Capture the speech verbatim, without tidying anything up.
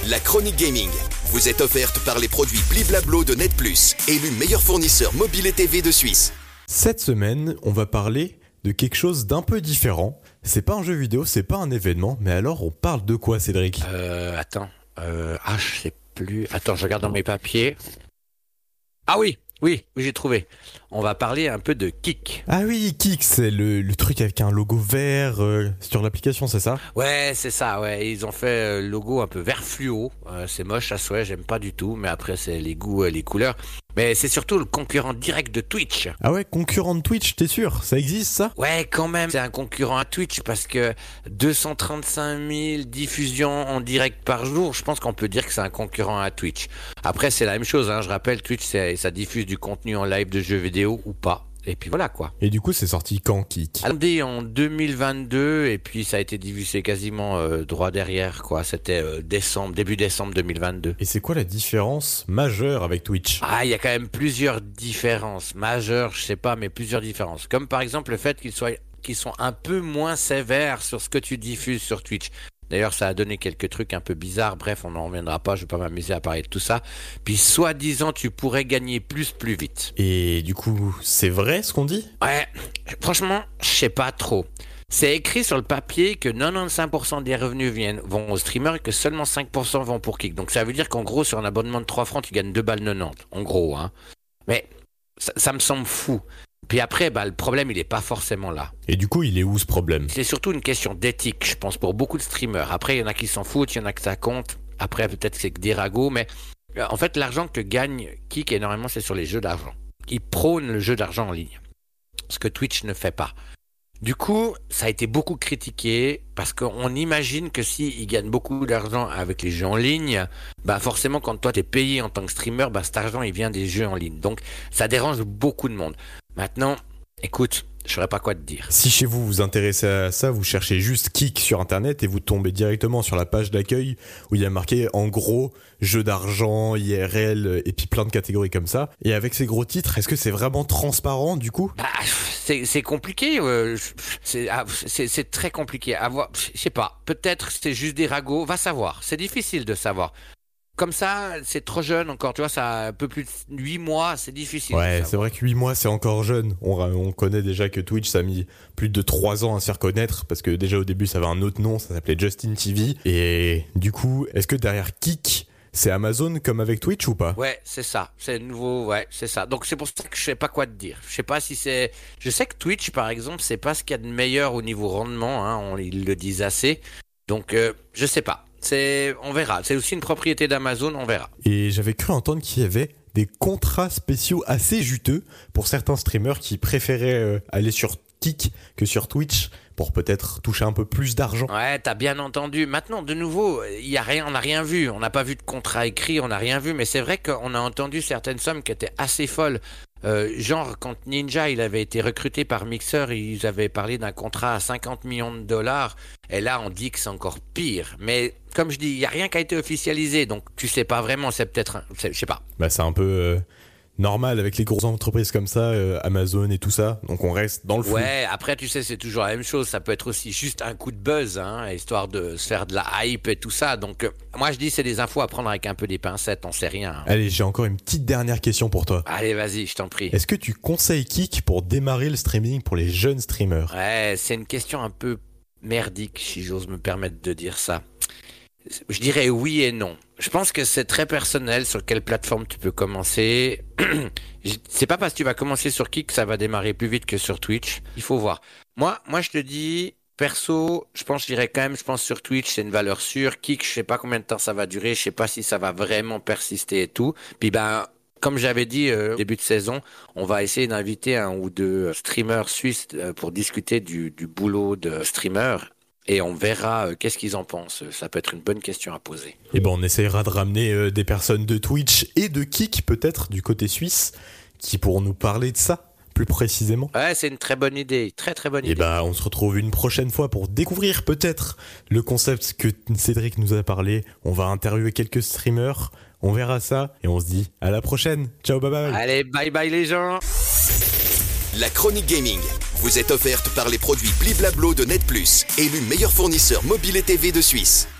La chronique gaming vous est offerte par les produits Bliblablo de Net Plus, élu meilleur fournisseur mobile et T V de Suisse. Cette semaine, on va parler de quelque chose d'un peu différent. C'est pas un jeu vidéo, c'est pas un événement, mais alors on parle de quoi, Cédric ? Euh, attends, euh, ah, je sais plus. Attends, je regarde dans mes papiers. Ah oui, oui, oui, j'ai trouvé. On va parler un peu de Kik. Ah oui, Kik, c'est le, le truc avec un logo vert euh, sur l'application, c'est ça ? Ouais, c'est ça, ouais. Ils ont fait le logo un peu vert fluo. Euh, c'est moche à souhait, j'aime pas du tout, mais après, c'est les goûts, les couleurs. Mais c'est surtout le concurrent direct de Twitch. Ah ouais, concurrent de Twitch, t'es sûr ? Ça existe, ça ? Ouais, quand même, c'est un concurrent à Twitch parce que deux cent trente-cinq mille diffusions en direct par jour, je pense qu'on peut dire que c'est un concurrent à Twitch. Après, c'est la même chose, hein. Je rappelle, Twitch, c'est, ça diffuse du contenu en live de jeux vidéo ou pas. Et puis voilà quoi. Et du coup, c'est sorti quand, Kik ? Andé en deux mille vingt-deux et puis ça a été diffusé quasiment euh, droit derrière quoi. C'était euh, décembre, début décembre deux mille vingt-deux. Et c'est quoi la différence majeure avec Twitch ? Ah, il y a quand même plusieurs différences majeures, je sais pas, mais plusieurs différences. Comme par exemple le fait qu'ils soient, qu'ils sont un peu moins sévères sur ce que tu diffuses sur Twitch. D'ailleurs, ça a donné quelques trucs un peu bizarres. Bref, on n'en reviendra pas. Je vais pas m'amuser à parler de tout ça. Puis, soi-disant, tu pourrais gagner plus, plus vite. Et du coup, c'est vrai ce qu'on dit ? Ouais, franchement, je sais pas trop. C'est écrit sur le papier que quatre-vingt-quinze pour cent des revenus viennent, vont aux streamers et que seulement cinq pour cent vont pour Kik. Donc, ça veut dire qu'en gros, sur un abonnement de trois francs, tu gagnes deux balles quatre-vingt-dix. En gros, hein. Mais ça, ça me semble fou. Puis après, bah, le problème, il est pas forcément là. Et du coup, il est où ce problème ? C'est surtout une question d'éthique, je pense, pour beaucoup de streamers. Après, il y en a qui s'en foutent, il y en a que ça compte. Après, peut-être que c'est que des ragots, mais euh, en fait, l'argent que gagne Kik énormément, c'est sur les jeux d'argent. Ils prônent le jeu d'argent en ligne, ce que Twitch ne fait pas. Du coup, ça a été beaucoup critiqué parce qu'on imagine que s'ils gagnent beaucoup d'argent avec les jeux en ligne, bah forcément, quand toi t'es payé en tant que streamer, bah cet argent il vient des jeux en ligne. Donc, ça dérange beaucoup de monde. Maintenant, écoute, je saurais pas quoi te dire. Si chez vous vous intéressez à ça, vous cherchez juste Kik sur internet et vous tombez directement sur la page d'accueil où il y a marqué en gros jeu d'argent, I R L et puis plein de catégories comme ça. Et avec ces gros titres, est-ce que c'est vraiment transparent du coup ? Bah, c'est, c'est compliqué, euh, c'est, c'est, c'est très compliqué à voir. Je sais pas, peut-être c'est juste des ragots, va savoir. C'est difficile de savoir. Comme ça, c'est trop jeune encore, tu vois, ça a un peu plus de huit mois, c'est difficile. Ouais, c'est vrai que huit mois, c'est encore jeune. On, on connaît déjà que Twitch, ça a mis plus de trois ans à se faire connaître, parce que déjà au début, ça avait un autre nom, ça s'appelait Justin T V. Et du coup, est-ce que derrière Kik, c'est Amazon comme avec Twitch ou pas ? Ouais, c'est ça, c'est nouveau, ouais, c'est ça. Donc c'est pour ça que je sais pas quoi te dire. Je sais pas si c'est... Je sais que Twitch, par exemple, c'est pas ce qu'il y a de meilleur au niveau rendement, hein, on, ils le disent assez. Donc, euh, je sais pas. C'est, on verra. C'est aussi une propriété d'Amazon, on verra. Et j'avais cru entendre qu'il y avait des contrats spéciaux assez juteux pour certains streamers qui préféraient euh, aller sur Kik que sur Twitch pour peut-être toucher un peu plus d'argent. Ouais, t'as bien entendu. Maintenant, de nouveau, il y a rien, on n'a rien vu. On n'a pas vu de contrat écrit, on n'a rien vu. Mais c'est vrai qu'on a entendu certaines sommes qui étaient assez folles. Euh, genre, quand Ninja il avait été recruté par Mixer, ils avaient parlé d'un contrat à cinquante millions de dollars. Et là, on dit que c'est encore pire. Mais comme je dis, il n'y a rien qui a été officialisé. Donc, tu sais pas vraiment, c'est peut-être... Un, c'est, je sais pas. Bah, c'est un peu... Euh... normal avec les grosses entreprises comme ça, euh, Amazon et tout ça, donc on reste dans le flou. Ouais, après tu sais c'est toujours la même chose, ça peut être aussi juste un coup de buzz, hein, histoire de se faire de la hype et tout ça, donc euh, moi je dis c'est des infos à prendre avec un peu des pincettes, on sait rien. Hein. Allez, j'ai encore une petite dernière question pour toi. Allez vas-y, je t'en prie. Est-ce que tu conseilles Kik pour démarrer le streaming pour les jeunes streamers ? Ouais, c'est une question un peu merdique si j'ose me permettre de dire ça. Je dirais oui et non. Je pense que c'est très personnel sur quelle plateforme tu peux commencer. C'est pas parce que tu vas commencer sur Kik que ça va démarrer plus vite que sur Twitch. Il faut voir. Moi, moi je te dis, perso, je pense, je dirais quand même, je pense sur Twitch, c'est une valeur sûre. Kik, je sais pas combien de temps ça va durer, je sais pas si ça va vraiment persister et tout. Puis ben, comme j'avais dit euh, début de saison, on va essayer d'inviter un ou deux streamers suisses euh, pour discuter du, du boulot de streamer. Et on verra euh, qu'est-ce qu'ils en pensent. Ça peut être une bonne question à poser. Et ben on essaiera de ramener euh, des personnes de Twitch et de Kik peut-être du côté suisse qui pourront nous parler de ça plus précisément. Ouais, c'est une très bonne idée, très très bonne idée. Et ben on se retrouve une prochaine fois pour découvrir peut-être le concept que Cédric nous a parlé. On va interviewer quelques streamers, on verra ça et on se dit à la prochaine. Ciao, bye bye. Allez, bye bye les gens. La chronique gaming vous est offerte par les produits Bliblablo de Net Plus, élu meilleur fournisseur mobile et T V de Suisse.